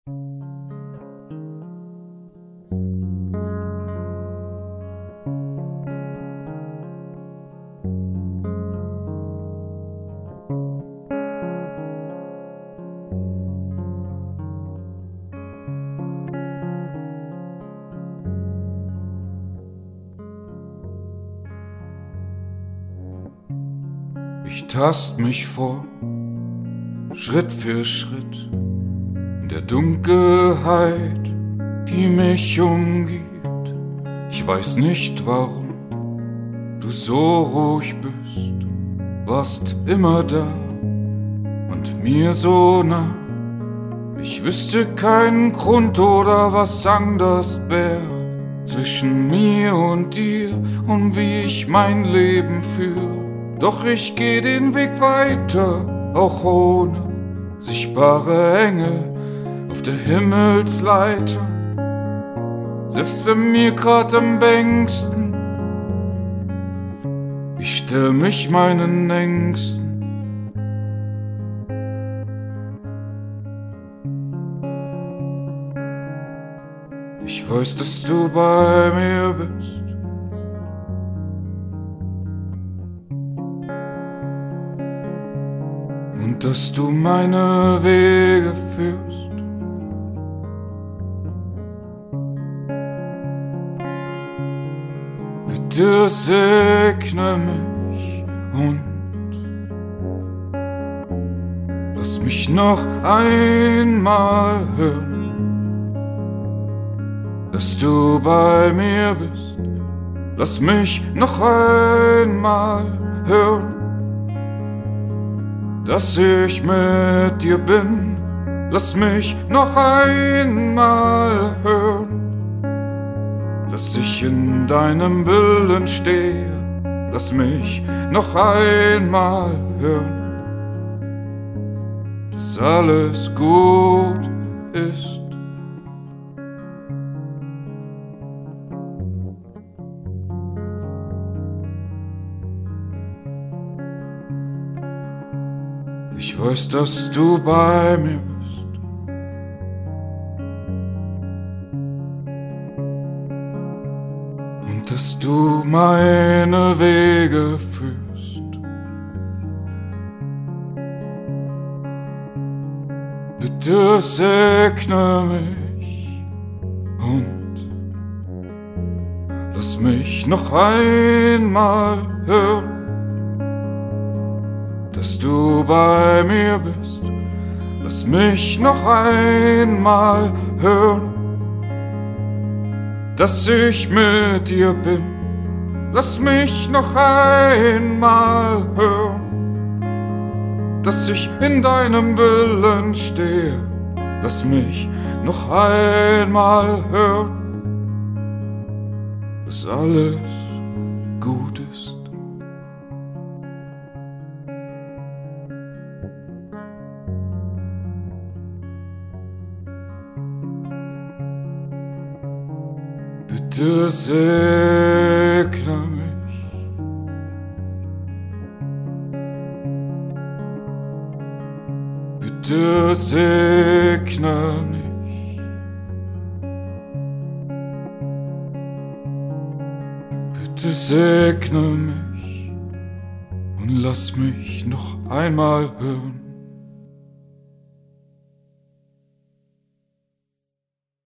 Ich tast mich vor, Schritt für Schritt, in der Dunkelheit, die mich umgibt. Ich weiß nicht warum du so ruhig bist, warst immer da und mir so nah. Ich wüsste keinen Grund oder was anders wäre zwischen mir und dir und wie ich mein Leben führe. Doch ich geh den Weg weiter, auch ohne sichtbare Engel auf der Himmelsleiter. Selbst wenn mir grad am bängsten, ich stell mich meinen Ängsten. Ich weiß, dass du bei mir bist. Und dass du meine Wege führst. Bitte segne mich und lass mich noch einmal hören, dass du bei mir bist. Lass mich noch einmal hören, dass ich mit dir bin. Lass mich noch einmal hören, dass ich in deinem Willen stehe. Lass mich noch einmal hören, dass alles gut ist. Ich weiß, dass du bei mir bist. Und dass du meine Wege führst. Bitte segne mich und lass mich noch einmal hören, dass du bei mir bist. Lass mich noch einmal hören, dass ich mit dir bin. Lass mich noch einmal hören, dass ich in deinem Willen stehe. Lass mich noch einmal hören, dass alles gut ist. Bitte segne mich. Bitte segne mich. Bitte segne mich und lass mich noch einmal hören,